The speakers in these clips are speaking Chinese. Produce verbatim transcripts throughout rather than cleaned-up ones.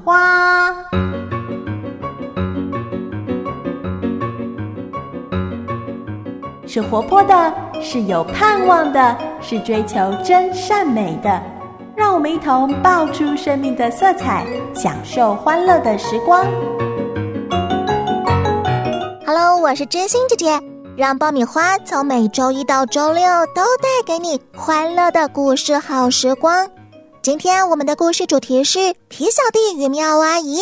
花。是活泼的，是有盼望的，是追求真善美的。让我们一同爆出生命的色彩，享受欢乐的时光。 Hello， 我是真心姐姐，让爆米花从每周一到周六都带给你欢乐的故事好时光。今天我们的故事主题是皮小弟与妙阿姨。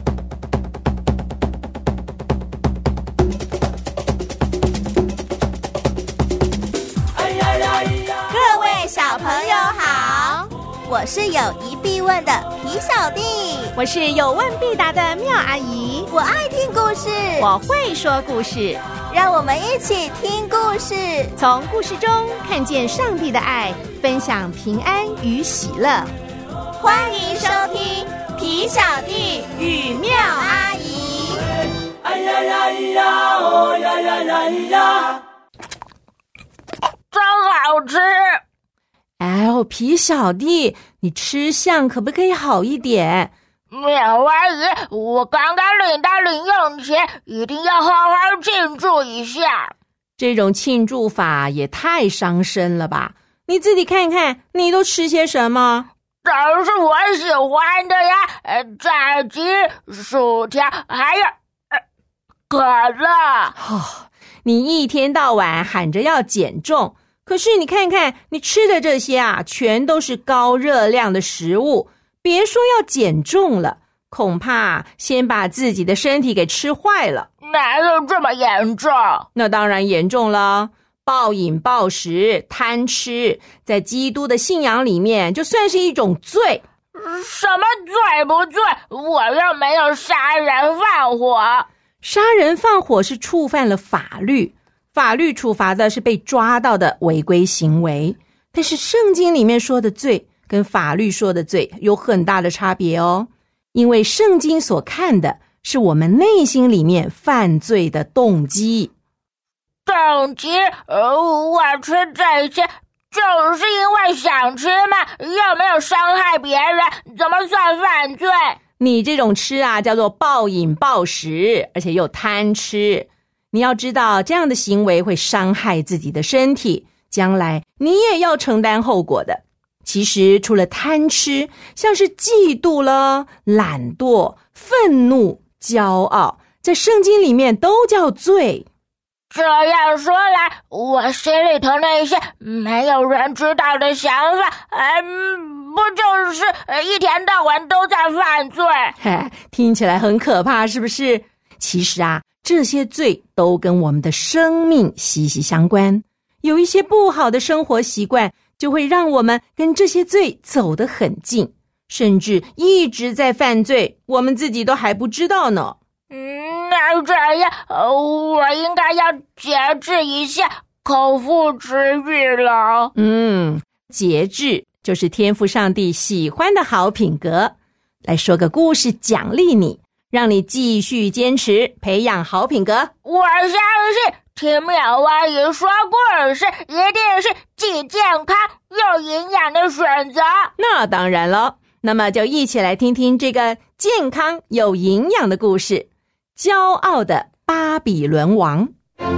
各位小朋友好，我是有疑必问的皮小弟， 我是有问必答的妙阿姨， 我爱听故事， 我会说故事， 让我们一起听故事， 从故事中看见上帝的爱，分享平安与喜乐。 欢迎收听皮小弟与妙阿姨。 哎呀呀呀，哦呀呀呀呀，真好吃！ 哎呦，皮小弟，你吃相可不可以好一点？ 妙阿姨，我刚刚领到零用钱，一定要好好庆祝一下。 这种庆祝法也太伤身了吧？你自己看看，你都吃些什么？ 都是我喜欢的呀，呃，炸鸡、薯条，还有呃可乐。 哦，你一天到晚喊着要减重，可是你看看你吃的这些啊，全都是高热量的食物，别说要减重了，恐怕先把自己的身体给吃坏了。 哪有这么严重？ 那当然严重了。暴饮暴食、贪吃，在基督的信仰里面就算是一种罪。 什么罪不罪？我又没有杀人放火。 杀人放火是触犯了法律，法律处罚的是被抓到的违规行为。但是圣经里面说的罪跟法律说的罪有很大的差别哦，因为圣经所看的是我们内心里面犯罪的动机。 动机？呃，我吃这些就是因为想吃嘛，又没有伤害别人，怎么算犯罪？ 你这种吃啊，叫做暴饮暴食，而且又贪吃。你要知道，这样的行为会伤害自己的身体，将来你也要承担后果的。其实除了贪吃，像是嫉妒了、懒惰、愤怒、骄傲，在圣经里面都叫罪。 这样说来，我心里头那些没有人知道的想法，嗯，不就是一天到晚都在犯罪？ 嘿，听起来很可怕，是不是？其实啊，这些罪都跟我们的生命息息相关。有一些不好的生活习惯，就会让我们跟这些罪走得很近，甚至一直在犯罪，我们自己都还不知道呢。 嗯，那这样，呃，我应该要节制一下，口腹之欲了。 嗯，节制就是天父上帝喜欢的好品格。来说个故事奖励你，让你继续坚持培养好品格。 我相信听妙阿姨说故事一定是既健康又营养的选择。 那当然了，那么就一起来听听这个健康有营养的故事。骄傲的巴比伦王。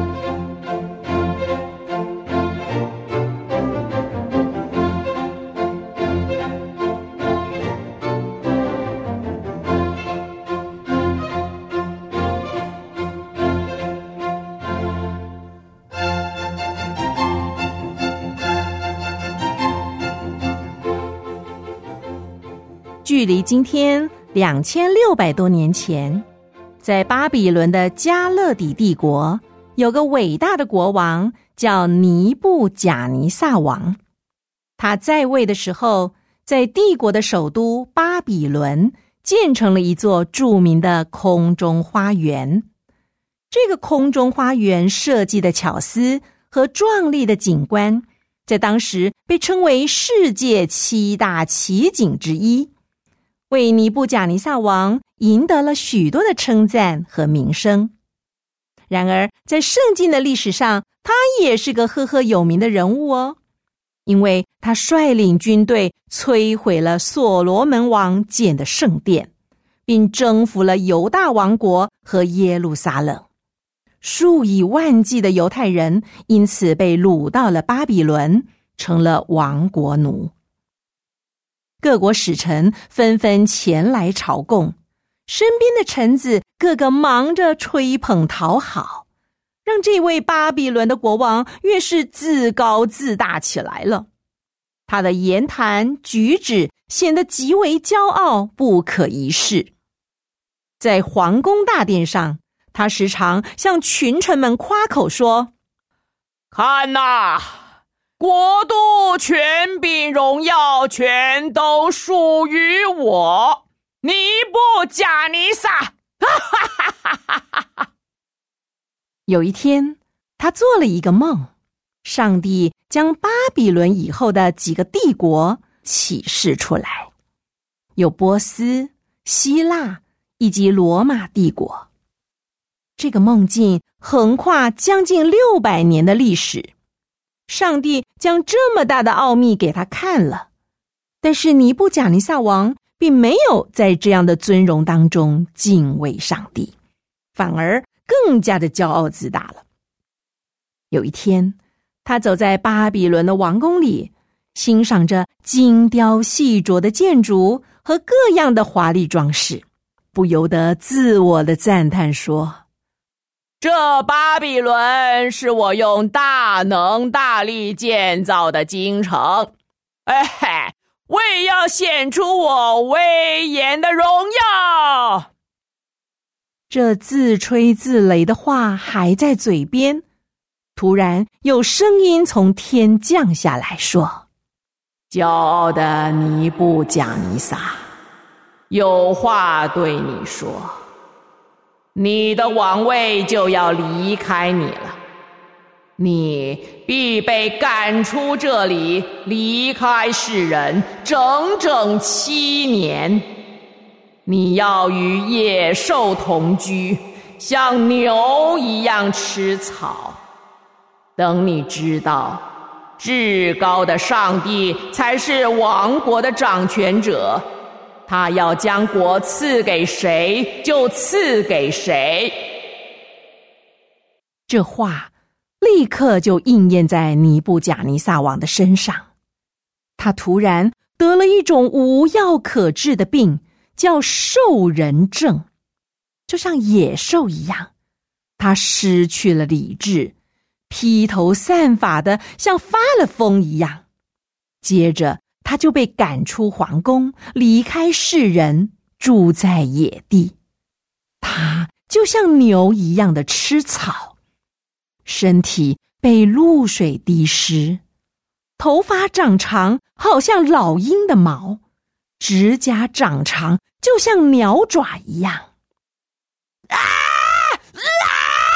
距离今天两千六百多年前，在巴比伦的加勒底帝国，有个伟大的国王叫尼布甲尼撒王。他在位的时候，在帝国的首都巴比伦建成了一座著名的空中花园。这个空中花园设计的巧思和壮丽的景观，在当时被称为世界七大奇景之一，为尼布甲尼撒王赢得了许多的称赞和名声。然而，在圣经的历史上，他也是个赫赫有名的人物哦，因为他率领军队摧毁了所罗门王建的圣殿， 并征服了犹大王国和耶路撒冷。数以万计的犹太人因此被掳到了巴比伦，成了亡国奴。各国使臣纷纷前来朝贡，身边的臣子个个忙着吹捧讨好，让这位巴比伦的国王越是自高自大起来了。他的言谈举止显得极为骄傲，不可一世。在皇宫大殿上，他时常向群臣们夸口说：看哪，国度、权柄、荣耀全都属于我，尼布甲尼撒！有一天，他做了一个梦，上帝将巴比伦以后的几个帝国启示出来，有波斯、希腊以及罗马帝国。这个梦境横跨将近六百年的历史，上帝将这么大的奥秘给他看了，但是尼布甲尼撒王并没有在这样的尊荣当中敬畏上帝，反而更加的骄傲自大了。有一天，他走在巴比伦的王宫里，欣赏着精雕细琢的建筑和各样的华丽装饰，不由得自我的赞叹说：这巴比伦是我用大能大力建造的京城，哎，为要显出我威严的荣耀。这自吹自擂的话还在嘴边，突然有声音从天降下来说：骄傲的尼布甲尼撒，有话对你说，你的王位就要离开你了，你必被赶出这里，离开世人整整七年。你要与野兽同居，像牛一样吃草。等你知道，至高的上帝才是王国的掌权者，他要将国赐给谁就赐给谁。这话立刻就应验在尼布甲尼撒王的身上，他突然得了一种无药可治的病，叫兽人症，就像野兽一样，他失去了理智，披头散发的像发了疯一样。接着他就被赶出皇宫，离开世人，住在野地。他就像牛一样的吃草，身体被露水滴湿，头发长长，好像老鹰的毛，指甲长长，就像鸟爪一样。啊！啊！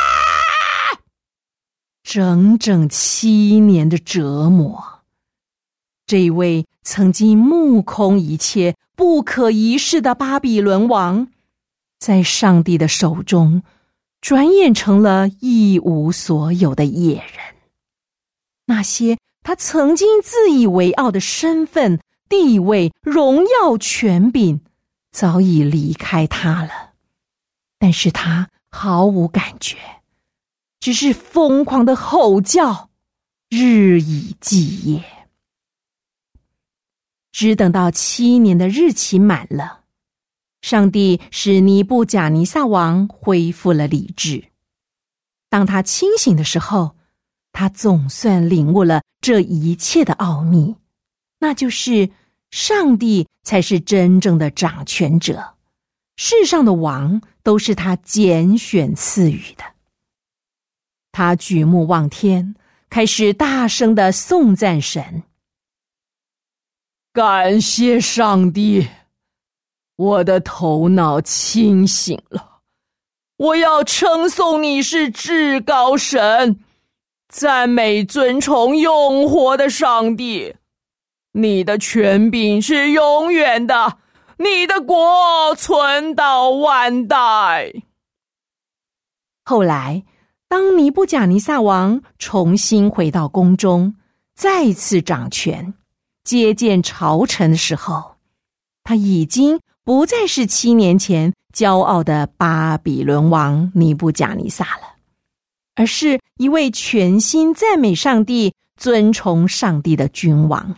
整整七年的折磨。这位曾经目空一切、不可一世的巴比伦王，在上帝的手中，转眼成了一无所有的野人。那些他曾经自以为傲的身份、地位、荣耀、权柄，早已离开他了，但是他毫无感觉，只是疯狂的吼叫，日以继夜。只等到七年的日期满了，上帝使尼布甲尼撒王恢复了理智。当他清醒的时候，他总算领悟了这一切的奥秘，那就是上帝才是真正的掌权者，世上的王都是他拣选赐予的。他举目望天，开始大声地颂赞神。感谢上帝，我的头脑清醒了，我要称颂你是至高神，赞美尊崇永活的上帝。你的权柄是永远的，你的国存到万代。后来，当尼布甲尼撒王重新回到宫中，再次掌权，接见朝臣的时候，他已经不再是七年前骄傲的巴比伦王尼布甲尼撒了，而是一位全心赞美上帝、尊崇上帝的君王。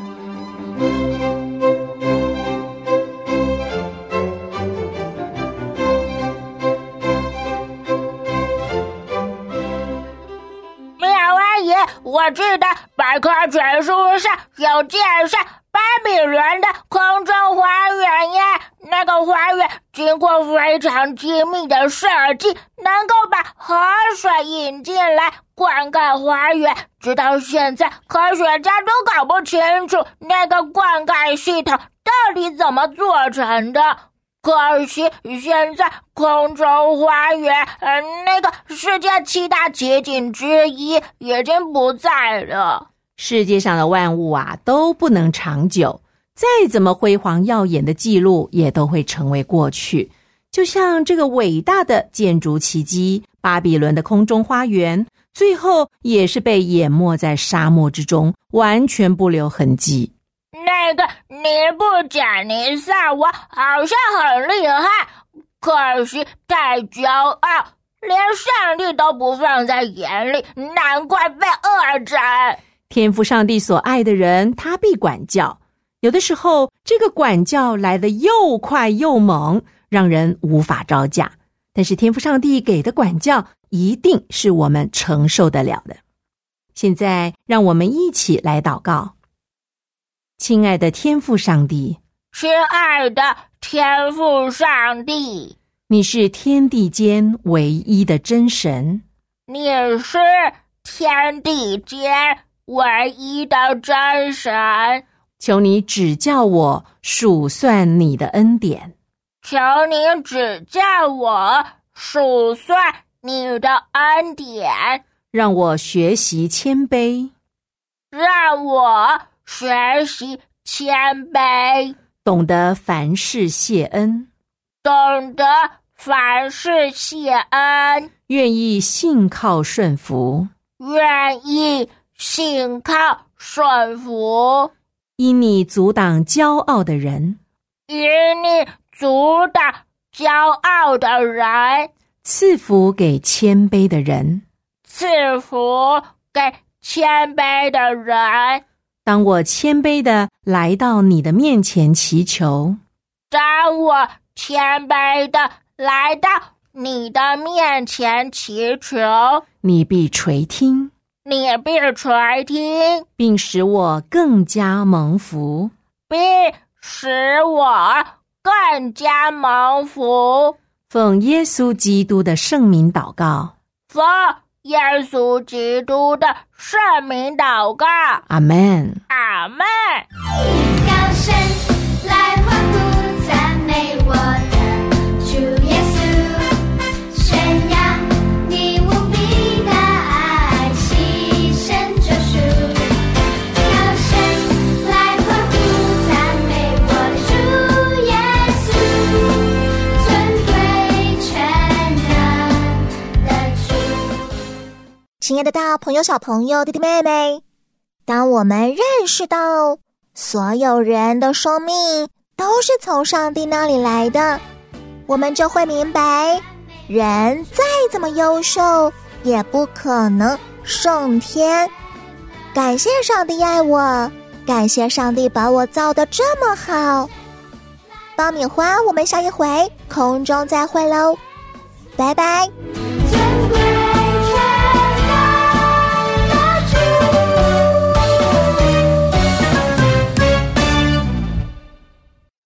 我记得百科全书上有介绍巴比伦的空中花园呀，那个花园经过非常精密的设计，能够把河水引进来灌溉花园，直到现在科学家都搞不清楚那个灌溉系统到底怎么做成的。可惜现在空中花园呃，那个世界七大奇景之一已经不在了。 世界上的万物啊都不能长久，再怎么辉煌耀眼的记录也都会成为过去。就像这个伟大的建筑奇迹巴比伦的空中花园，最后也是被淹没在沙漠之中，完全不留痕迹。 那个尼布甲尼撒王好像很厉害，可惜太骄傲，连上帝都不放在眼里，难怪被恶斩。 天父上帝所爱的人，他必管教。有的时候，这个管教来得又快又猛，让人无法招架。但是天父上帝给的管教，一定是我们承受得了的。现在，让我们一起来祷告。亲爱的天父上帝， 亲爱的天父上帝， 你是天地间唯一的真神， 你是天地间唯一的真神， 求你指教我数算你的恩典， 求你指教我数算你的恩典， 让我学习谦卑， 让我学习谦卑， 懂得凡事谢恩， 懂得凡事谢恩， 愿意信靠顺服， 愿意信靠顺服， 因你阻挡骄傲的人， 因你阻挡骄傲的人， 赐福给谦卑的人， 赐福给谦卑的人。 当我谦卑地来到你的面前祈求， 当我谦卑地来到你的面前祈求， 你必垂听， 你必垂听， 并使我更加蒙福， 并使我更加蒙福。 奉耶稣基督的圣名祷告， 奉耶稣基督的圣名祷告， 阿们， 阿们。 高声来欢呼赞美我的主耶稣，宣扬你无比的爱，牺牲救赎。高声来欢呼赞美我的主耶稣，尊贵全能的主。 亲爱的大朋友、小朋友、弟弟妹妹，当我们认识到所有人的生命都是从上帝那里来的，我们就会明白，人再怎么优秀，也不可能胜天。感谢上帝爱我，感谢上帝把我造得这么好。爆米花，我们下一回空中再会喽，拜拜。